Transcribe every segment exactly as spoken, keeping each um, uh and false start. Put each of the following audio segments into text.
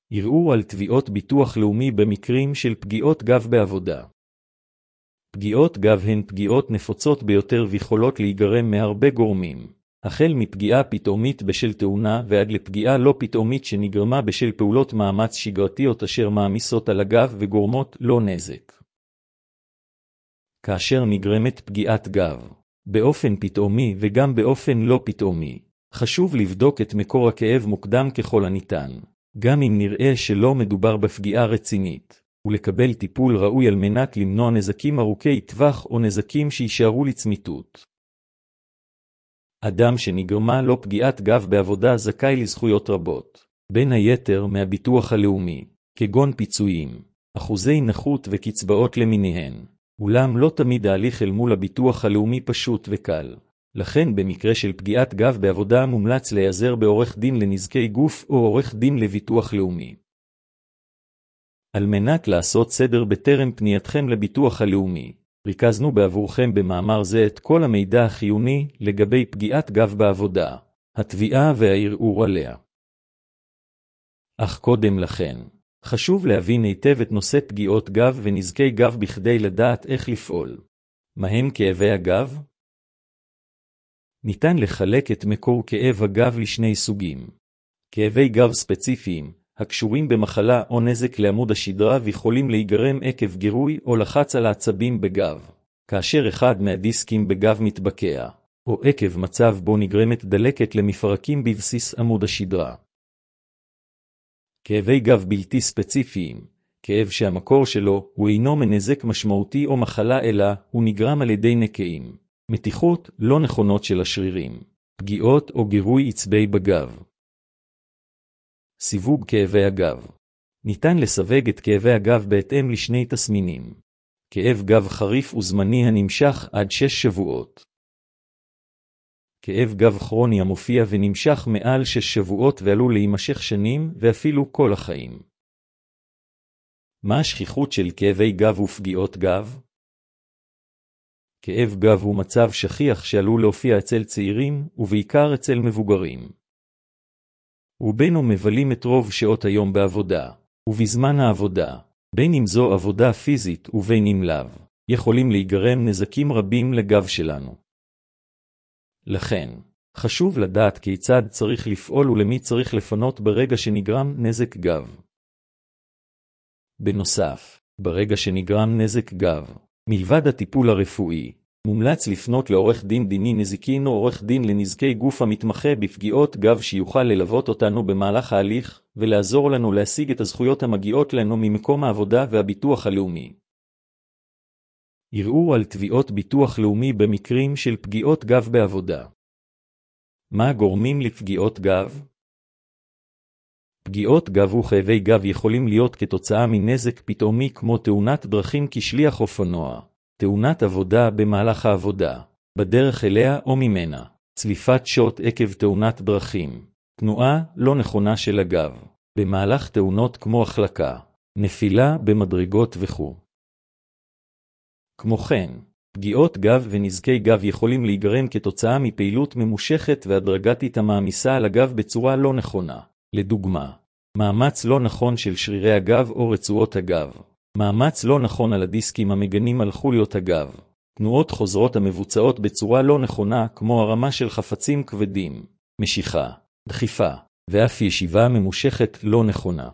ערעור על תביעות ביטוח לאומי במקרים של פגיעות גב בעבודה. פגיעות גב הן פגיעות נפוצות ביותר ויכולות להיגרם מהרבה גורמים, החל מפגיעה פתאומית בשל תאונה ועד לפגיעה לא פתאומית שנגרמה בשל פעולות מאמץ שגרתיות אשר מעמיסות על הגב וגורמות לו נזק. כאשר נגרמת פגיעת גב, באופן פתאומי וגם באופן לא פתאומי, חשוב לבדוק את מקור הכאב מוקדם ככל הניתן, גם אם נראה שלא מדובר בפגיעה רצינית, ולקבל טיפול ראוי על מנת למנוע נזקים ארוכי טווח או נזקים שישארו לצמיתות. אדם שנגרמה לו פגיעת גב בעבודה זכאי לזכויות רבות, בין היתר מהביטוח הלאומי, כגון פיצויים, אחוזי נכות וקצבאות למיניהן. אולם לא תמיד ההליך אל מול הביטוח הלאומי פשוט וקל. לכן במקרה של פגיעת גב בעבודה מומלץ להיעזר בעורך דין לנזקי גוף או עורך דין לביטוח לאומי. על מנת לעשות סדר בטרם פנייתכם לביטוח הלאומי, ריכזנו בעבורכם במאמר זה את כל המידע החיוני לגבי פגיעת גב בעבודה, התביעה והערעור עליה. אך קודם לכן, חשוב להבין היטב את נושא פגיעות גב ונזקי גב בכדי לדעת איך לפעול. מהם כאבי הגב? ניתן לחלק את מקור כאב הגב לשני סוגים. כאבי גב ספציפיים, הקשורים במחלה או נזק לעמוד השדרה ויכולים להיגרם עקב גירוי או לחץ על העצבים בגב, כאשר אחד מהדיסקים בגב מתבקע, או עקב מצב בו נגרמת דלקת למפרקים בבסיס עמוד השדרה. כאבי גב בלתי ספציפיים, כאב שהמקור שלו הוא אינו מנזק משמעותי או מחלה אלא הוא נגרם על ידי נקעים, מתיחות לא נכונות של השרירים, פגיעות או גירוי עצבי בגב. סיווג כאבי הגב. ניתן לסווג את כאבי הגב בהתאם לשני תסמינים. כאב גב חריף וזמני הנמשך עד שש שבועות. כאב גב כרוני המופיע ונמשך מעל שש שבועות ועלול להימשך שנים ואפילו כל החיים. מה השכיחות של כאבי גב ופגיעות גב? כאב גב הוא מצב שכיח שעלול להופיע אצל צעירים ובעיקר אצל מבוגרים. רובנו מבלים את רוב שעות היום בעבודה, ובזמן העבודה, בין אם זו עבודה פיזית ובין אם לאו, יכולים להיגרם נזקים רבים לגב שלנו. לכן, חשוב לדעת כיצד צריך לפעול ולמי צריך לפנות ברגע שנגרם נזק גב. בנוסף, ברגע שנגרם נזק גב, מלבד הטיפול הרפואי, מומלץ לפנות לעורך דין דיני נזיקין או עורך דין לנזקי גוף המתמחה בפגיעות גב שיוכל ללוות אותנו במהלך ההליך ולעזור לנו להשיג את הזכויות המגיעות לנו ממקום העבודה והביטוח הלאומי. ערעור על תביעות ביטוח לאומי במקרים של פגיעות גב בעבודה. מה גורמים לפגיעות גב? פגיעות גב וכאבי גב יכולים להיות כתוצאה מנזק פתאומי כמו תאונת דרכים כשליח אופנוע, תאונת עבודה במהלך העבודה, בדרך אליה או ממנה, צליפת שוט עקב תאונת דרכים, תנועה לא נכונה של הגב, במהלך תאונות כמו החלקה, נפילה במדרגות וכו'. כמו כן, פגיעות גב ונזקי גב יכולים להיגרם כתוצאה מפעילות ממושכת והדרגתית המעמיסה על הגב בצורה לא נכונה. לדוגמה, מאמץ לא נכון של שרירי הגב או רצועות הגב, מאמץ לא נכון על הדיסקים המגנים על חוליות הגב, תנועות חוזרות המבוצעות בצורה לא נכונה כמו הרמה של חפצים כבדים, משיכה, דחיפה, ואף ישיבה ממושכת לא נכונה.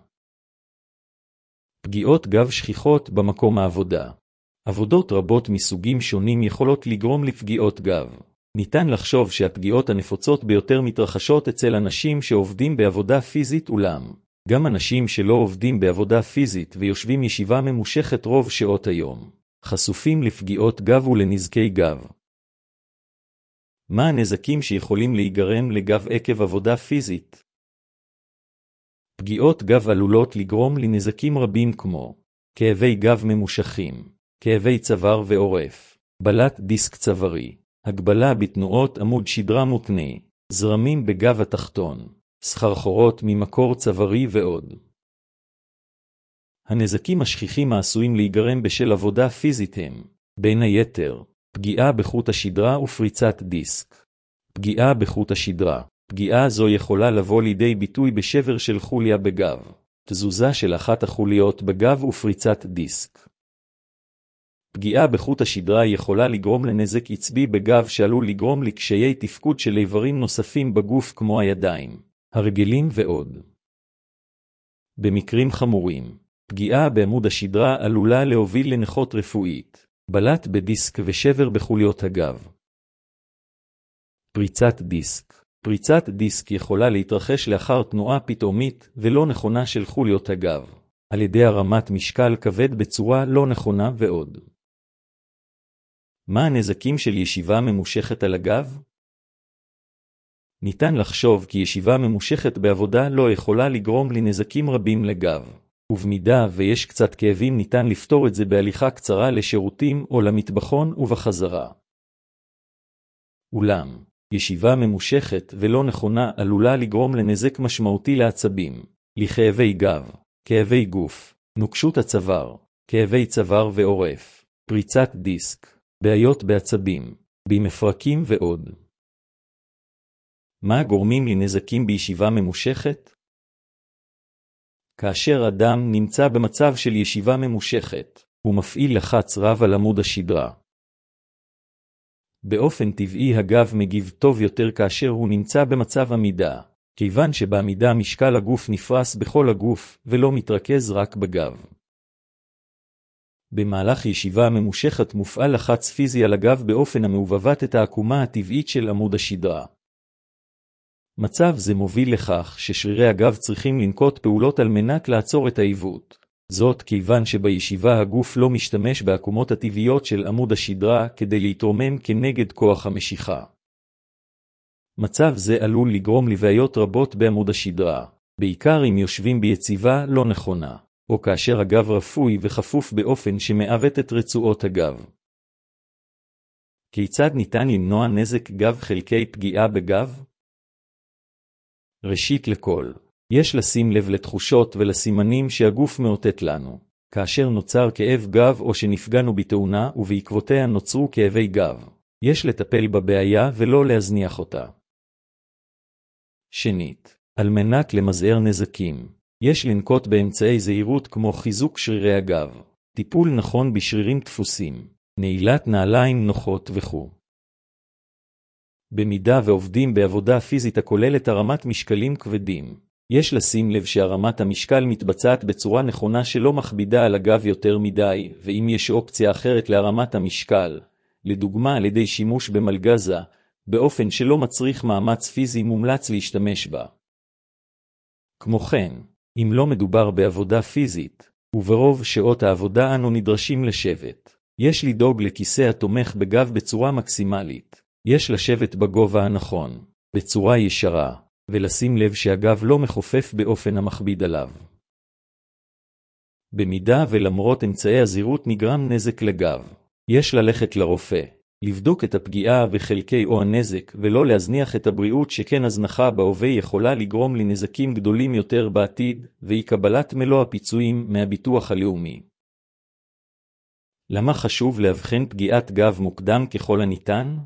פגיעות גב שכיחות במקום העבודה. עבודות רבות מסוגים שונים יכולות לגרום לפגיעות גב. ניתן לחשוב שהפגיעות הנפוצות ביותר מתרחשות אצל אנשים שעובדים בעבודה פיזית אולם, גם אנשים שלא עובדים בעבודה פיזית ויושבים ישיבה ממושכת רוב שעות היום, חשופים לפגיעות גב ולנזקי גב. מה הנזקים שיכולים להיגרם לגב עקב עבודה פיזית? פגיעות גב עלולות לגרום לנזקים רבים כמו כאבי גב ממושכים, כאבי צוואר ועורף, בלט דיסק צווארי, הגבלה בתנועות עמוד שדרה מותנה, זרמים בגב התחתון, סחרחורות ממקור צווארי ועוד. הנזקים השכיחים העשויים להיגרם בשל עבודה פיזית הם, בין היתר, פגיעה בחוט השדרה ופריצת דיסק. פגיעה בחוט השדרה. פגיעה זו יכולה לבוא לידי ביטוי בשבר של חוליה בגב, תזוזה של אחת החוליות בגב ופריצת דיסק. פגיעה בחוט השדרה יכולה לגרום לנזק עצבי בגב שעלול לגרום לקשיי תפקוד של איברים נוספים בגוף כמו הידיים, הרגלים ועוד. במקרים חמורים, פגיעה בעמוד השדרה עלולה להוביל לנכות רפואית, בלט בדיסק ושבר בחוליות הגב. פריצת דיסק. פריצת דיסק יכולה להתרחש לאחר תנועה פתאומית ולא נכונה של חוליות הגב, על ידי הרמת משקל כבד בצורה לא נכונה ועוד. מה הנזקים של ישיבה ממושכת על הגב? ניתן לחשוב כי ישיבה ממושכת בעבודה לא יכולה לגרום לנזקים רבים לגב, ובמידה ויש קצת כאבים ניתן לפתור את זה בהליכה קצרה לשירותים או למטבחון ובחזרה. אולם, ישיבה ממושכת ולא נכונה עלולה לגרום לנזק משמעותי לעצבים, לכאבי גב, כאבי גוף, נוקשות הצוואר, כאבי צוואר ועורף, פריצת דיסק, בעיות בעצבים, במפרקים ועוד. מה גורמים לנזקים בישיבה ממושכת? כאשר אדם נמצא במצב של ישיבה ממושכת, הוא מפעיל לחץ רב על עמוד השדרה. באופן טבעי הגב מגיב טוב יותר כאשר הוא נמצא במצב עמידה, כיוון שבעמידה משקל הגוף נפרס בכל הגוף ולא מתרכז רק בגב. במהלך ישיבה ממושכת מופעל לחץ פיזי על הגב באופן המעובבת את העקומה הטבעית של עמוד השדרה. מצב זה מוביל לכך ששרירי הגב צריכים לנקוט פעולות על מנת לעצור את העיוות. זאת כיוון שבישיבה הגוף לא משתמש בעקומות הטבעיות של עמוד השדרה כדי להתרומם כנגד כוח המשיכה. מצב זה עלול לגרום לבעיות רבות בעמוד השדרה, בעיקר אם יושבים ביציבה לא נכונה, או כאשר הגב רפוי וחפוף באופן שמעוות את רצועות הגב. כיצד ניתן למנוע נזק גב חלקי פגיעה בגב? ראשית לכל, יש לשים לב לתחושות ולסימנים שהגוף מאותת לנו. כאשר נוצר כאב גב או שנפגענו בתאונה ובעקבותיה נוצרו כאבי גב, יש לטפל בבעיה ולא להזניח אותה. שנית, על מנת למזער נזקים, יש לנקוט באמצעי זהירות כמו חיזוק שרירי הגב, טיפול נכון בשרירים דפוסים, נעילת נעליים נוחות וכו'. במידה ועובדים בעבודה פיזית הכוללת הרמת משקלים כבדים, יש לשים לב שהרמת המשקל מתבצעת בצורה נכונה שלא מכבידה על הגב יותר מדי, ואם יש אופציה אחרת להרמת המשקל, לדוגמה על ידי שימוש במלגזה, באופן שלא מצריך מאמץ פיזי מומלץ להשתמש בה. כמו כן, אם לא מדובר בעבודה פיזית, וברוב שעות העבודה אנו נדרשים לשבת, יש לדאוג לכיסא התומך בגב בצורה מקסימלית. יש לשבת בגובה הנכון, בצורה ישרה, ולשים לב שהגב לא מחופף באופן המכביד עליו. במידה ולמרות אמצעי הזהירות נגרם נזק לגב, יש ללכת לרופא, לבדוק את הפגיעה בחלקי או הנזק ולא להזניח את הבריאות, שכן הזנחה בהווה יכולה לגרום לנזקים גדולים יותר בעתיד, והיא קבלת מלוא הפיצויים מהביטוח הלאומי. למה חשוב להבחן פגיעת גב מוקדם ככל הניתן?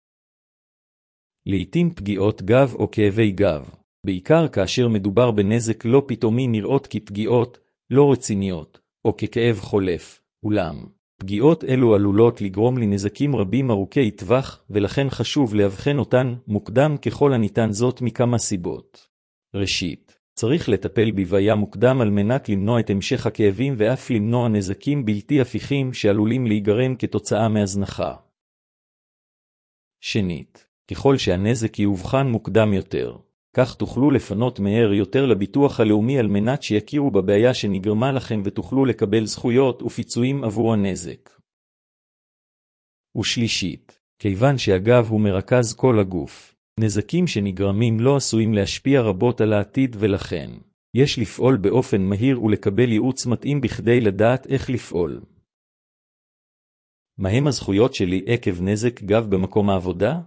לעתים פגיעות גב או כאבי גב, בעיקר כאשר מדובר בנזק לא פתאומי, נראות כפגיעות לא רציניות, או ככאב חולף, אולם, פגיעות אלו עלולות לגרום לנזקים רבים ארוכי טווח, ולכן חשוב להבחן אותן מוקדם ככל הניתן, זאת מכמה סיבות. ראשית, צריך לטפל בבעיה מוקדם על מנת למנוע את המשך הכאבים ואף למנוע נזקים בלתי הפיכים שעלולים להיגרם כתוצאה מהזנחה. שנית, ככל שהנזק יאובחן מוקדם יותר, כך תוכלו לפנות מהר יותר לביטוח הלאומי על מנת שיכירו בבעיה שנגרמה לכם ותוכלו לקבל זכויות ופיצויים עבור הנזק. ושלישית, כיוון שהגב הוא מרכז כל הגוף, נזקים שנגרמים לא עשויים להשפיע רבות על העתיד, ולכן יש לפעול באופן מהיר ולקבל ייעוץ מתאים בכדי לדעת איך לפעול. מהם הזכויות שלי עקב נזק גב במקום העבודה?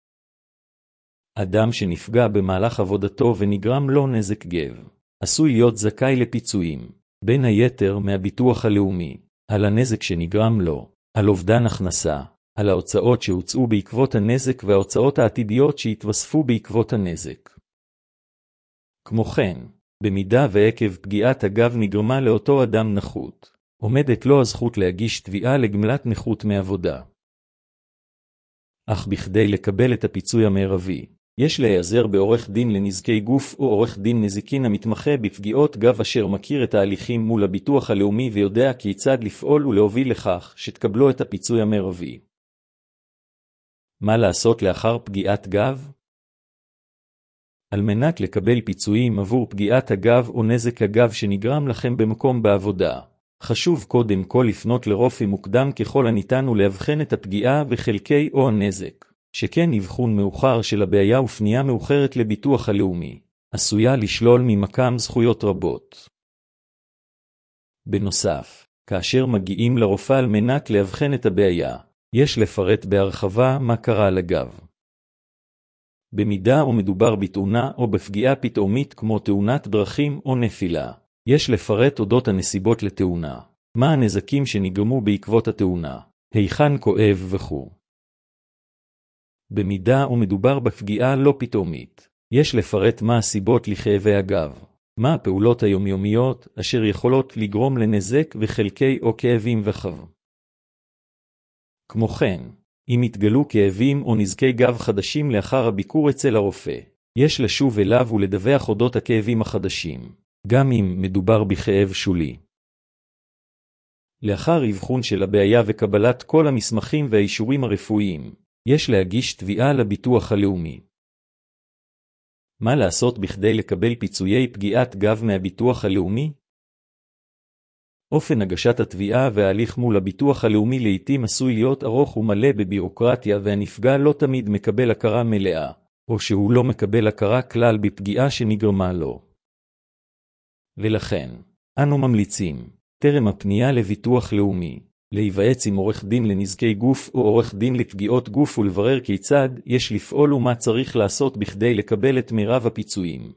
אדם שנפגע במהלך עבודתו ונגרם לו נזק גב, עשוי להיות זכאי לפיצויים, בין היתר מהביטוח הלאומי, על הנזק שנגרם לו, על אובדן הכנסה, על ההוצאות שהוצאו בעקבות הנזק וההוצאות העתידיות שהתווספו בעקבות הנזק. כמו כן, במידה ועקב פגיעת הגב נגרמה לאותו אדם נכות, עומדת לו הזכות להגיש תביעה לגמלת נכות מעבודה. אך בכדי לקבל את הפיצוי המרבי, יש להיעזר בעורך דין לנזקי גוף או עורך דין נזיקין המתמחה בפגיעות גב אשר מכיר את ההליכים מול הביטוח הלאומי ויודע כיצד לפעול ולהוביל לכך שתקבלו את הפיצוי המרבי. מה לעשות לאחר פגיעת גב? על מנת לקבל פיצויים עבור פגיעת הגב או נזק הגב שנגרם לכם במקום בעבודה, חשוב קודם כל לפנות לרופא מוקדם ככל הניתן ולהבחן את הפגיעה וחלקי או הנזק, שכן אבחון מאוחר של הבעיה ופנייה מאוחרת לביטוח הלאומי, עשויה לשלול ממקם זכויות רבות. בנוסף, כאשר מגיעים לרופא על מנת להבחן את הבעיה, יש לפרט בהרחבה מה קרה לגב. במידה ומדובר בתאונה או בפגיעה פתאומית כמו תאונת דרכים או נפילה, יש לפרט אודות הנסיבות לתאונה, מה הנזקים שנגרמו בעקבות התאונה, היכן כואב וכו'. במידה ומדובר בפגיעה לא פתאומית, יש לפרט מה הסיבות לכאבי הגב, מה הפעולות היומיומיות אשר יכולות לגרום לנזק וחלקי או כאבים וכו'. כמו כן, אם יתגלו כאבים או נזקי גב חדשים לאחר הביקור אצל הרופא, יש לשוב אליו ולדווח אודות הכאבים החדשים, גם אם מדובר בכאב שולי. לאחר אבחון של הבעיה וקבלת כל המסמכים והאישורים הרפואיים, יש להגיש תביעה לביטוח הלאומי. מה לעשות בכדי לקבל פיצויי פגיעת גב מהביטוח הלאומי? אופן הגשת התביעה וההליך מול הביטוח הלאומי לעתים עשוי להיות ארוך ומלא בבירוקרטיה והנפגע לא תמיד מקבל הכרה מלאה, או שהוא לא מקבל הכרה כלל בפגיעה שנגרמה לו. ולכן, אנו ממליצים, טרם הפנייה לביטוח לאומי, להיוועץ עם עורך דין לנזקי גוף או עורך דין לפגיעות גוף ולברר כיצד יש לפעול ומה צריך לעשות בכדי לקבל את מירב הפיצויים.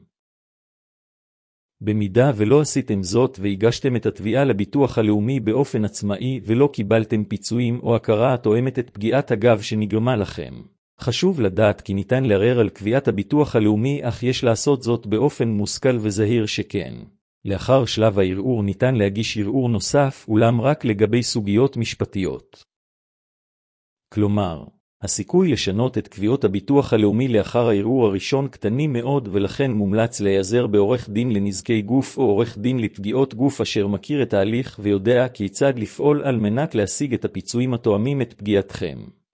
במידה ולא עשיתם זאת והגשתם את התביעה לביטוח הלאומי באופן עצמאי ולא קיבלתם פיצויים או הכרה התואמת את פגיעת הגב שנגרמה לכם, חשוב לדעת כי ניתן לערער על קביעת הביטוח הלאומי אך יש לעשות זאת באופן מושכל וזהיר שכן. לאחר שלב הערעור ניתן להגיש ערעור נוסף אולם רק לגבי סוגיות משפטיות. כלומר, הסיכוי לשנות את קביעות הביטוח הלאומי לאחר הערעור הראשון קטנים מאוד ולכן מומלץ להיעזר בעורך דין לנזקי גוף או עורך דין לפגיעות גוף אשר מכיר את ההליך ויודע כיצד לפעול על מנת להשיג את הפיצויים התואמים את פגיעתכם.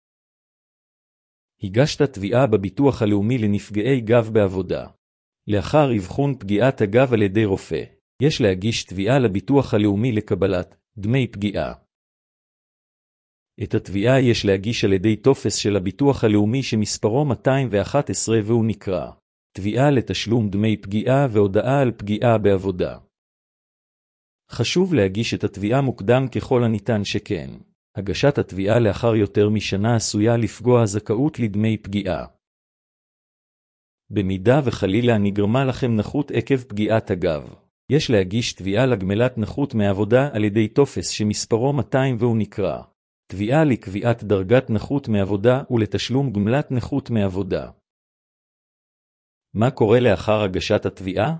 הגשת תביעה בביטוח הלאומי לנפגעי גב בעבודה. לאחר אבחון פגיעת הגב על ידי רופא, יש להגיש תביעה לביטוח הלאומי לקבלת דמי פגיעה. את התביעה יש להגיש על ידי טופס של הביטוח הלאומי שמספרו מאתיים ואחת עשרה והוא נקרא תביעה לתשלום דמי פגיעה והודעה על פגיעה בעבודה. חשוב להגיש את התביעה מוקדם ככל הניתן שכן, הגשת התביעה לאחר יותר משנה עשויה לפגוע זכאות לדמי פגיעה. במידה וחלילה נגרמה לכם נכות עקב פגיעת הגב, יש להגיש תביעה לגמלת נכות מעבודה על ידי טופס שמספרו מאתיים והוא נקרא תביעה לקביעת דרגת נכות מעבודה ולתשלום גמלת נכות מעבודה. מה קורה לאחר הגשת התביעה?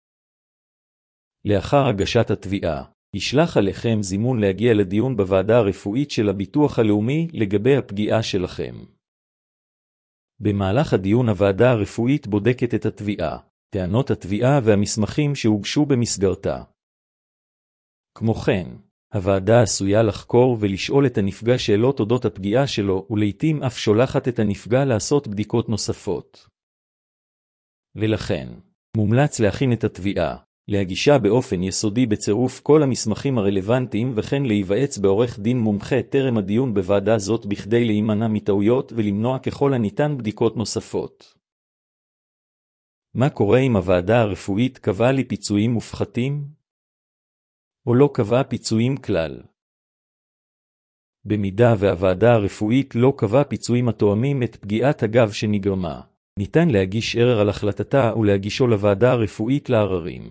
לאחר הגשת התביעה, ישלח עליכם זימון להגיע לדיון בוועדה הרפואית של הביטוח הלאומי לגבי הפגיעה שלכם. במהלך הדיון הוועדה הרפואית בודקת את התביעה, טענות התביעה והמסמכים שהוגשו במסגרתה. כמו כן, הוועדה עשויה לחקור ולשאול את הנפגע שאלות אודות הפגיעה שלו ולעיתים אף שולחת את הנפגע לעשות בדיקות נוספות. ולכן, מומלץ להכין את התביעה, להגישה באופן יסודי בצירוף כל המסמכים הרלוונטיים וכן להיוועץ בעורך דין מומחה טרם הדיון בוועדה זאת בכדי להימנע מטעויות ולמנוע ככל הניתן בדיקות נוספות. מה קורה אם הוועדה הרפואית קבעה לי פיצויים מופחתים? או לא קבעה פיצויים כלל? במידה והוועדה הרפואית לא קבעה פיצויים התואמים את פגיעת הגב שנגרמה, ניתן להגיש ערר על החלטתה ולהגישו לוועדה הרפואית לעררים.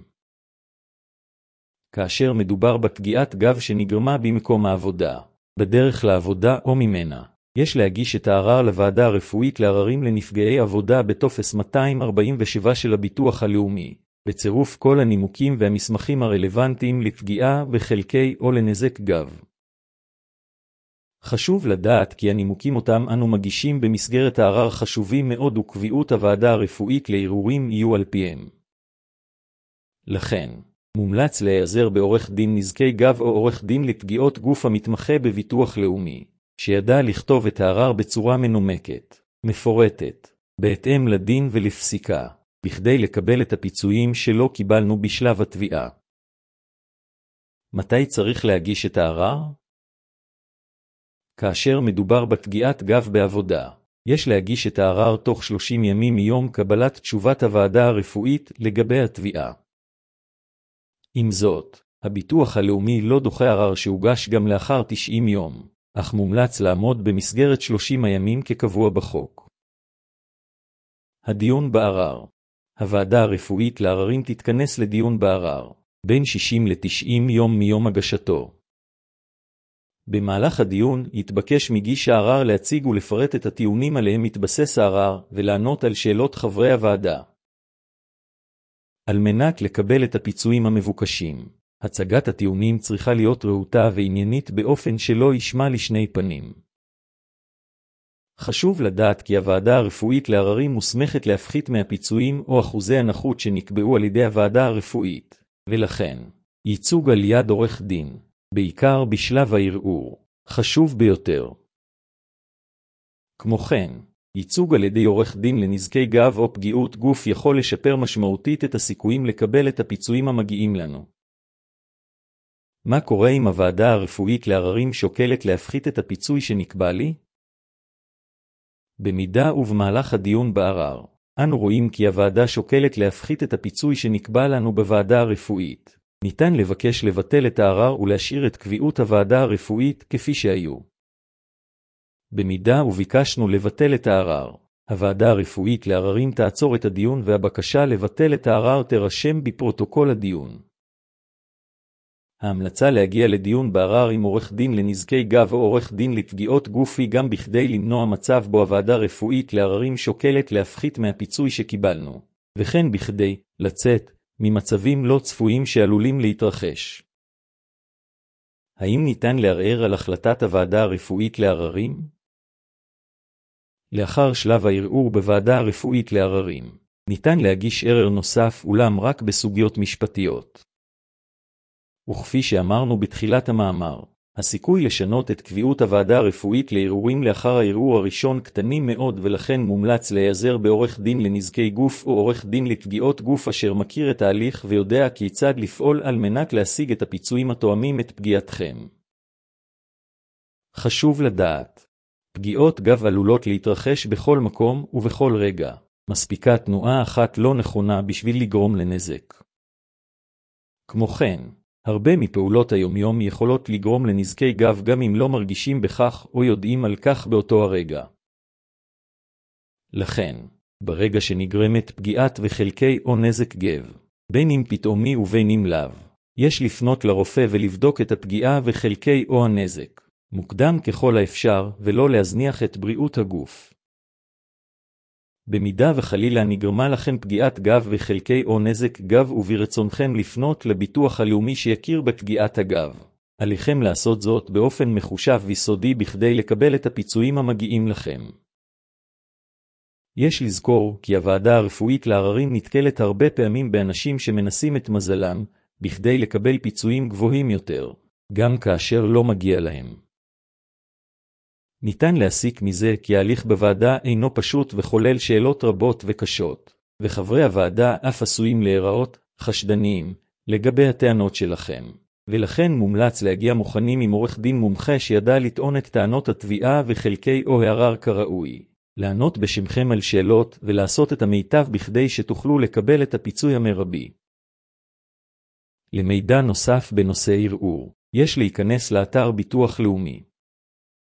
כאשר מדובר בפגיעת גב שנגרמה במקום העבודה, בדרך לעבודה או ממנה, יש להגיש את הערר לוועדה הרפואית לעררים לנפגעי עבודה בטופס מאתיים ארבעים ושבע של הביטוח הלאומי, בצירוף כל הנימוקים והמסמכים הרלוונטיים לפגיעה בחלקי או לנזק גב. חשוב לדעת כי הנימוקים אותם אנו מגישים במסגרת הערר חשובים מאוד וקביעות הוועדה הרפואית לערעורים יהיו על פיהם. לכן, מומלץ להיעזר בעורך דין נזקי גב או עורך דין לפגיעות גוף המתמחה בביטוח לאומי, שידע לכתוב את הערר בצורה מנומקת, מפורטת, בהתאם לדין ולפסיקה, בכדי לקבל את הפיצויים שלא קיבלנו בשלב התביעה. מתי צריך להגיש את הערר? כאשר מדובר בפגיעת גב בעבודה, יש להגיש את הערר תוך שלושים ימים מיום קבלת תשובת הוועדה הרפואית לגבי התביעה. עם זאת, הביטוח הלאומי לא דוחה ערר שהוגש גם לאחר תשעים יום, אך מומלץ לעמוד במסגרת שלושים הימים כקבוע בחוק. הדיון בערר. הוועדה הרפואית לעררים תתכנס לדיון בערר, בין שישים ל-תשעים יום מיום הגשתו. במהלך הדיון יתבקש מגיש הערר להציג ולפרט את הטיעונים עליהם מתבסס הערר ולענות על שאלות חברי הוועדה. על מנת לקבל את הפיצויים המבוקשים, הצגת הטיעונים צריכה להיות רהוטה ועניינית באופן שלא ישמע לשני פנים. חשוב לדעת כי הוועדה הרפואית לעררים מוסמכת להפחית מהפיצויים או אחוזי הנכות שנקבעו על ידי הוועדה הרפואית, ולכן, ייצוג על יד עורך דין, בעיקר בשלב הערעור, חשוב ביותר. כמו כן, ייצוג על ידי עורך דין לנזקי גב או פגיעות גוף יכול לשפר משמעותית את הסיכויים לקבל את הפיצויים המגיעים לנו. מה קורה אם הוועדה הרפואית לעררים שוקלת להפחית את הפיצוי שנקבע לי? במידה ובמהלך הדיון בערר, אנו רואים כי הוועדה שוקלת להפחית את הפיצוי שנקבע לנו בוועדה הרפואית. ניתן לבקש לבטל את הערר ולהשאיר את קביעות הוועדה הרפואית כפי שהיו. במידה וביקשנו לבטל את הערר, הוועדה הרפואית לעררים תעצור את הדיון והבקשה לבטל את הערר תרשם בפרוטוקול הדיון. ההמלצה להגיע לדיון בערר עם עורך דין לנזקי גב או עורך דין לפגיעות גוף היא גם בכדי למנוע מצב בו הוועדה הרפואית לעררים שוקלת להפחית מהפיצוי שקיבלנו, וכן בכדי לצאת ממצבים לא צפויים שעלולים להתרחש. האם ניתן לערער על החלטת הוועדה הרפואית לעררים? לאחר שלב הערעור בוועדה הרפואית לעררים, ניתן להגיש ערער נוסף אולם רק בסוגיות משפטיות. וכפי שאמרנו בתחילת המאמר, הסיכוי לשנות את קביעות הוועדה הרפואית לערעורים לאחר הערעור הראשון קטנים מאוד ולכן מומלץ להיעזר בעורך דין לנזקי גוף או עורך דין לפגיעות גוף אשר מכיר את ההליך ויודע כיצד לפעול על מנת להשיג את הפיצויים התואמים את פגיעתכם. חשוב לדעת, פגיעות גב עלולות להתרחש בכל מקום ובכל רגע, מספיקה תנועה אחת לא נכונה בשביל לגרום לנזק. כמו כן, הרבה מפעולות היומיום יכולות לגרום לנזקי גב גם אם לא מרגישים בכך או יודעים על כך באותו הרגע. לכן, ברגע שנגרמת פגיעת וחלקי או נזק גב, בין אם פתאומי ובין אם לאו, יש לפנות לרופא ולבדוק את הפגיעה וחלקי או הנזק, מוקדם ככל האפשר ולא להזניח את בריאות הגוף. במידה וחלילה נגרמה לכם פגיעת גב וחלקי או נזק גב וברצונכם לפנות לביטוח הלאומי שיכיר בפגיעת הגב, עליכם לעשות זאת באופן מחושב ויסודי בכדי לקבל את הפיצויים המגיעים לכם. יש לזכור כי הוועדה הרפואית לעררים נתקלת הרבה פעמים באנשים שמנסים את מזלם בכדי לקבל פיצויים גבוהים יותר, גם כאשר לא מגיע להם. ניתן להסיק מזה כי ההליך בוועדה אינו פשוט וכולל שאלות רבות וקשות, וחברי הוועדה אף עשויים להיראות חשדניים לגבי הטענות שלכם, ולכן מומלץ להגיע מוכנים עם עורך דין מומחה שידע לטעון את טענות התביעה וחלקי או הערר כראוי, לענות בשמכם על שאלות ולעשות את המיטב בכדי שתוכלו לקבל את הפיצוי המרבי. למידע נוסף בנושא ערעור, יש להיכנס לאתר ביטוח לאומי.